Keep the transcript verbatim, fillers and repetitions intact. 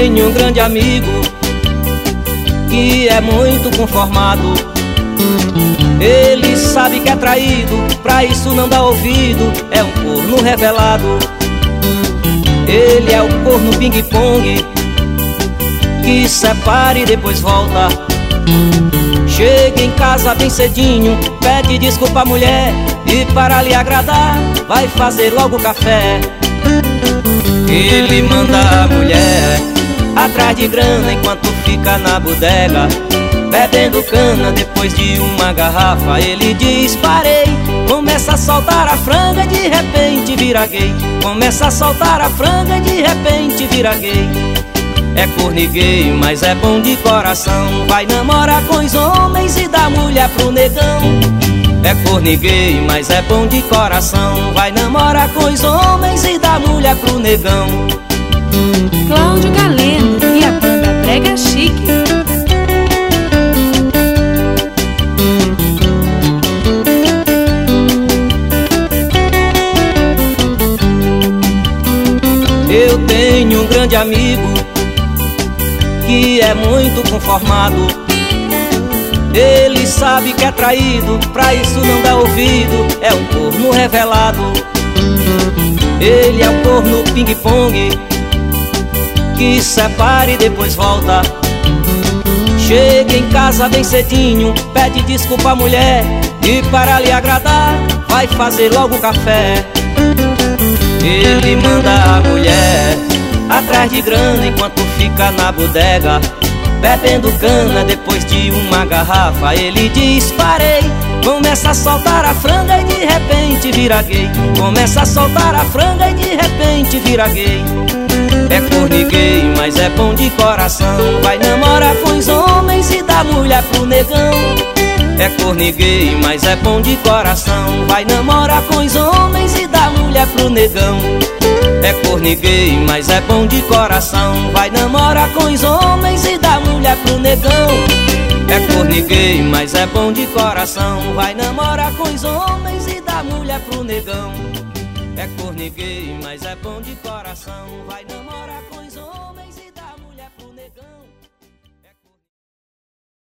tenho um grande amigo que é muito conformado. Ele sabe que é traído, pra isso não dá ouvido, é um corno revelado. Ele é o corno ping-pong, que separa e depois volta. Chega em casa bem cedinho, pede desculpa à mulher, e para lhe agradar, vai fazer logo café. Ele manda a mulher atrás de grana enquanto fica na bodega, bebendo cana. Depois de uma garrafa ele diz parei, começa a soltar a franga e de repente vira gay. Começa a soltar a franga e de repente vira gay. É corniguei, mas é bom de coração, vai namorar com os homens e dá mulher pro negão. É corniguei, mas é bom de coração, vai namorar com os homens e dá mulher pro negão. Cláudio Galeno e a banda Brega Chique. Eu tenho um grande amigo que é muito conformado. Ele sabe que é traído, pra isso não dá ouvido, é um corno revelado. Ele é o corno ping-pong, que separa e depois volta. Chega em casa bem cedinho, pede desculpa à mulher, e para lhe agradar, vai fazer logo café. Ele manda a mulher atrás de grana enquanto fica na bodega, bebendo cana. Depois de uma garrafa ele diz parei, começa a soltar a franga e de repente vira gay. Começa a soltar a franga e de repente vira gay. É corniguei, mas é bom de coração, vai namorar com os homens e dá mulher pro negão. É corniguei, mas é bom de coração, vai namorar com os homens e dá mulher pro negão. É corniguei, mas é bom de coração, vai namorar com os homens e dá mulher pro negão. É corniguei, mas é bom de coração, vai namorar com os homens e dá mulher pro negão. É corniguei, mas é bom de coração, vai namorar com